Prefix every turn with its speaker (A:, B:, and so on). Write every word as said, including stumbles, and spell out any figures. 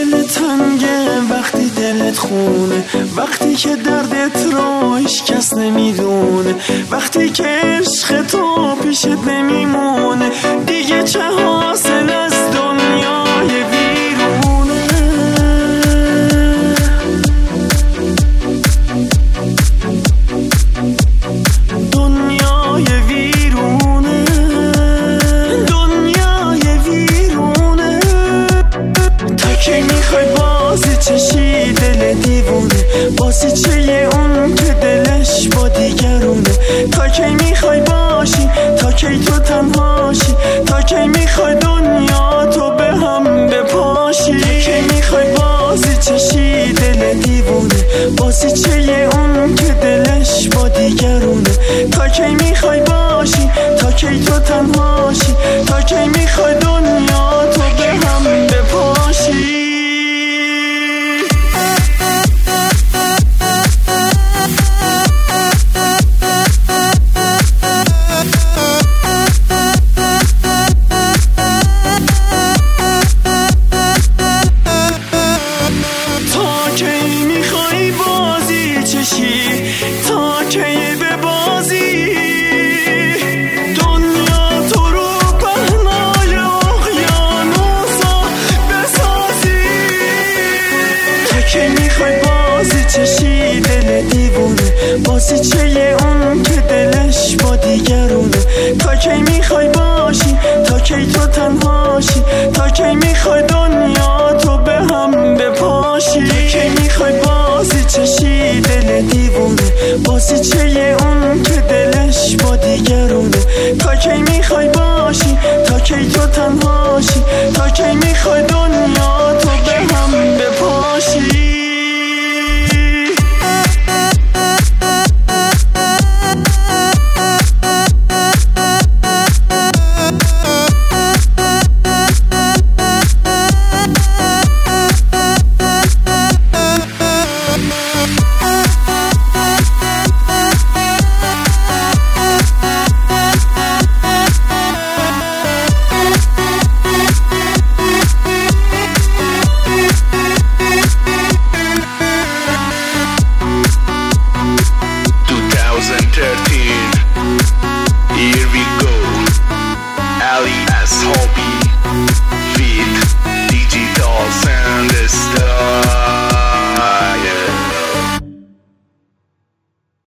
A: دل تنگه وقتی دلت خونه، وقتی که دردت رو هیچ کس نمیدونه، وقتی که عشق تو پیشت نمیمونه، دیگه چه حاصل از دنیای ویرونه. دنیای ویرونه، دنیای ویرونه. تا کی میخوای بازی چشی دل دیوونه، بازی چه اون که دلش با دیگرونه. تا کی میخوای باشی، تا کی تو تنهاشی، تا کی میخوای دنیا تو به هم بپاشی. تا کی میخوای بازی چشی دل دیوونه، بازی چه اون که دلش با دیگرونه. تا کی میخوای باشی، تا کی تو تنهاشی، تا کی میخوای دنیا تو به هم بپاشی. تا کی به بازی دنیا تو رو پهنای اقیانوسا بسازی. تا کی میخوای بازی چشی دل دیوونه، بازی چه اون که دلش با دیگرونه. تا کی میخوای باشی، تا کی تو تنهاشی، تا کی میخوای